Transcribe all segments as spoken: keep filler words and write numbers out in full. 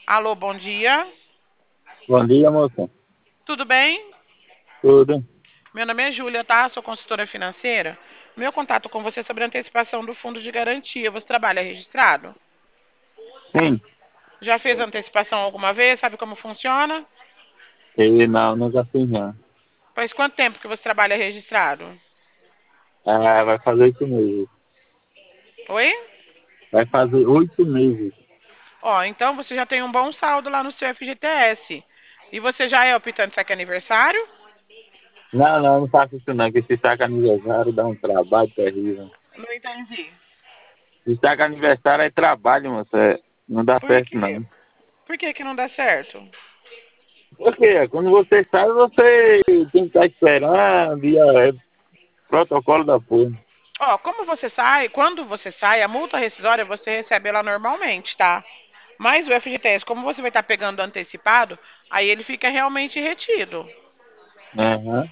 Alô, bom dia. Bom dia, moça. Tudo bem? Tudo? Meu nome é Júlia, tá? Sou consultora financeira. Meu contato com você é sobre a antecipação do fundo de garantia. Você trabalha registrado? Sim. Já fez antecipação alguma vez? Sabe como funciona? E não, nunca fiz não. Faz quanto tempo que você trabalha registrado? Ah, vai fazer oito meses. Oi? Vai fazer oito meses. Ó, então você já tem um bom saldo lá no seu F G T S. E você já é optante saque aniversário? Não, não, não faço isso não, que esse saco aniversário dá um trabalho terrível. Não entendi. Esse saco aniversário é trabalho, moça. É, não dá Por certo quê? não. Por que que não dá certo? Porque quando você sai, você tem que estar esperando, e é protocolo da porra. Ó, como você sai, quando você sai, a multa rescisória você recebe ela normalmente, tá? Mas o F G T S, como você vai estar pegando antecipado, aí ele fica realmente retido. Aham.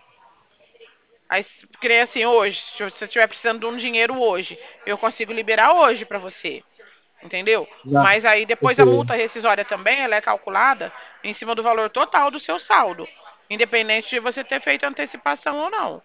Aí, creio assim, hoje, se você estiver precisando de um dinheiro hoje, eu consigo liberar hoje para você, entendeu? Não, Mas aí eu depois a sei, multa rescisória também, ela é calculada em cima do valor total do seu saldo, independente de você ter feito antecipação ou não.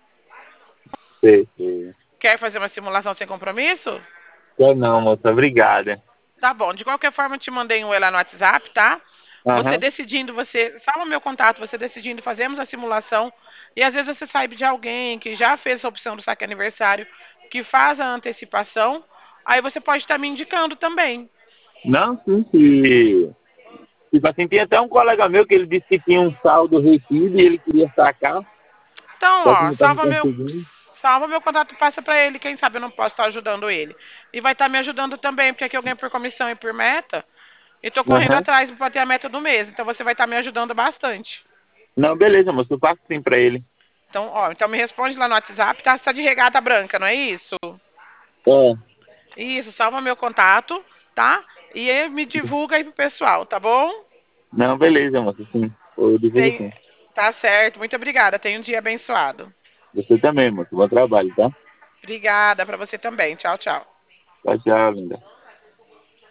sei, sei. Quer fazer uma simulação sem compromisso? Quer não, moça, obrigada. Tá bom. De qualquer forma, eu te mandei um oi lá no WhatsApp, tá? Você Aham. decidindo, você. Salva meu contato, você decidindo, fazemos a simulação. E às vezes você sabe de alguém que já fez essa opção do saque aniversário, que faz a antecipação. Aí você pode estar me indicando também. Não, sim, sim. Tipo assim, tinha até um colega meu que ele disse que tinha um saldo retido e ele queria sacar, Então, só que ó, não estava salva meu. conseguindo. Salva meu contato, passa para ele. Quem sabe eu não posso estar ajudando ele. E vai estar me ajudando também, porque aqui eu ganho por comissão e por meta. E tô correndo Aham. atrás para ter a meta do mês. Então você vai estar me ajudando bastante. Não, beleza, moço, eu passo sim pra ele. Então, ó, então me responde lá no WhatsApp, tá? Você tá de regata branca, não é isso? É. Isso, salva meu contato, tá? E aí me divulga aí pro pessoal, tá bom? Não, beleza, moço, sim. Eu divulgo Tem... sim. Tá certo, muito obrigada. Tenha um dia abençoado. Você também, moço. Bom trabalho, tá? Obrigada para você também. Tchau, tchau. Tchau, tchau, linda.